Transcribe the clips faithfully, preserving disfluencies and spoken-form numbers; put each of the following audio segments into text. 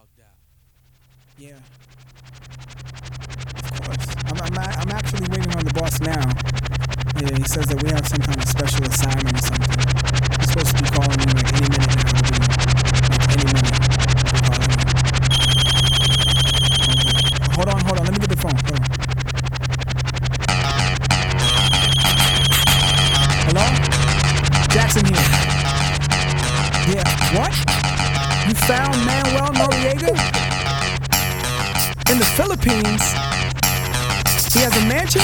bugged out. Yeah. Of course. I'm, I'm, I'm actually waiting on the boss now. Yeah, he says that we have some kind of special assignment or something. He's supposed to be calling me like any minute now. Like any minute. He'll be calling me. Okay. Hold on, hold on. Let me get the phone. Hold on. Hello? Jackson here. Yeah. What? You found Manuel Noriega? In the Philippines? He has a mansion?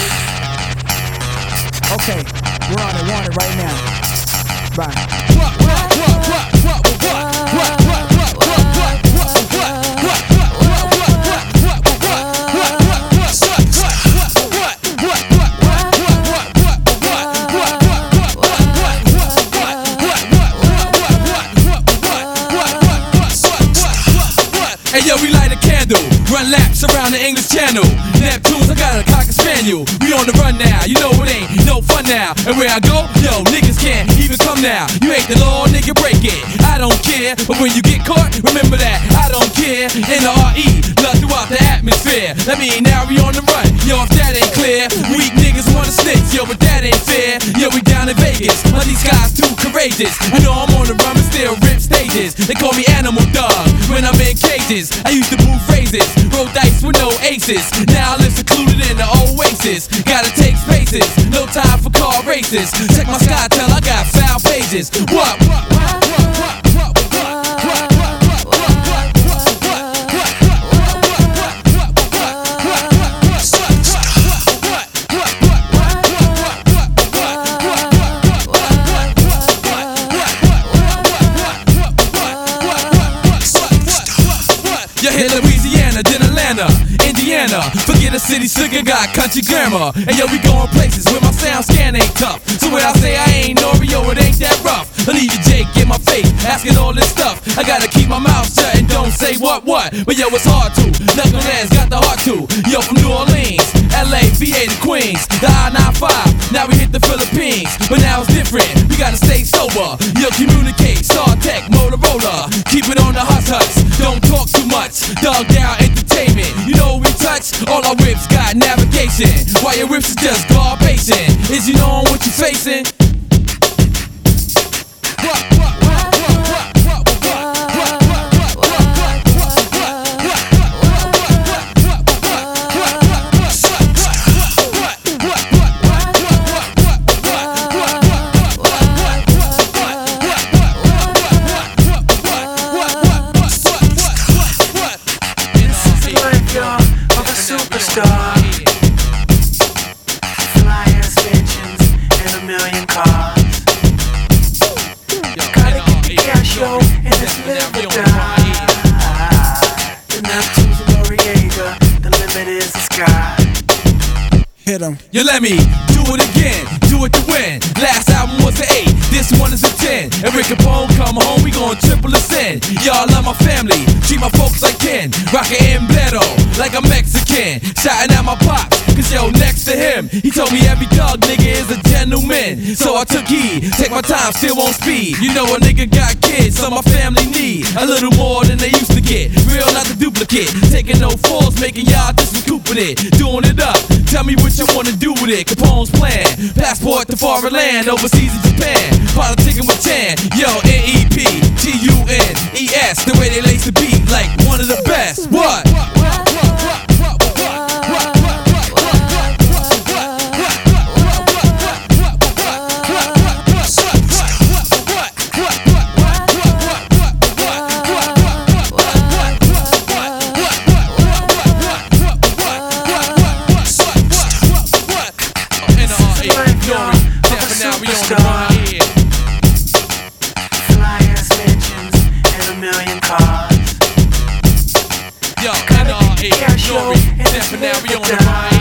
Okay, we're on it, we're on it right now. Bye. What, what, what, what, what, what, what, what, what, what, what, hey yo, we light a candle, run laps around the English Channel. Neptunes, I got a cocker spaniel. We on the run now, you know it ain't no fun now. And where I go, yo, niggas can't even come now. You ain't the law, nigga, break it. I don't care, but when you get caught, remember that I don't care. N R E, love throughout the atmosphere. That mean now we on the run, yo, if that ain't clear. Weak niggas wanna snitch, yo, but that ain't fair. Yo, we down in Vegas, but these guys too courageous. You know I'm on the run, but still rip stages. They call me Animal Dog when I'm in cages. I used to move phrases, roll dice with no aces. Now I live secluded in the oasis. Gotta take spaces, no time for car races. Check my sky, tell I got foul pages. What? What? What? What? What? You hit Louisiana, then Atlanta, Indiana. Forget a city slicker, got country grammar. And yo, we going places where my sound scan ain't tough. So when I say I ain't Norio, it ain't that rough. I need you, Jake, in my face, asking all this stuff. I gotta keep my mouth shut and don't say what, what. But yo, it's hard to. Knuckleheads got the heart to. Yo, from New Orleans, L A, V A to Queens, the I ninety-five. Now we hit the Philippines, but now it's different. We gotta stay sober. Yo, communicate, Star Tech, Motorola. Keep it on the hush hush. Don't talk too much. Dog down entertainment. You know we touch. All our whips got navigation. While your whips is just garbation. Is you knowing what you facing? What, what, what, what, what, what, Fly-ass mansions and a million cars. Gotta get the cash, yo, and let's live or die. The Neptunes and Noriega, the limit is the sky. Hit him. You let me do it again, do it to win. Last album was an eight, this one is a ten. And Rick Capone come home, we gon' triple ascend. Y'all love my family, treat my folks like Ken. Rockin' Embledo, like a Mexican. Shouting at my pops, cause yo, next to him, he told me every dog nigga is a gentleman. So I took heed, take my time, still on speed. You know a nigga got kids, so my family need a little more than they used to get. Real, not the duplicate. Taking no falls, making y'all just recouping it. Doing it up, tell me what you wanna do with it. Capone's plan, passport to foreign land, overseas in Japan. Politicking with Chan, yo, N E P, G U N E S. The way they lace the beat, like one of the best. What? Fly-ass mansions and a million cars. Yo, N R E, Nori, now we on the ride.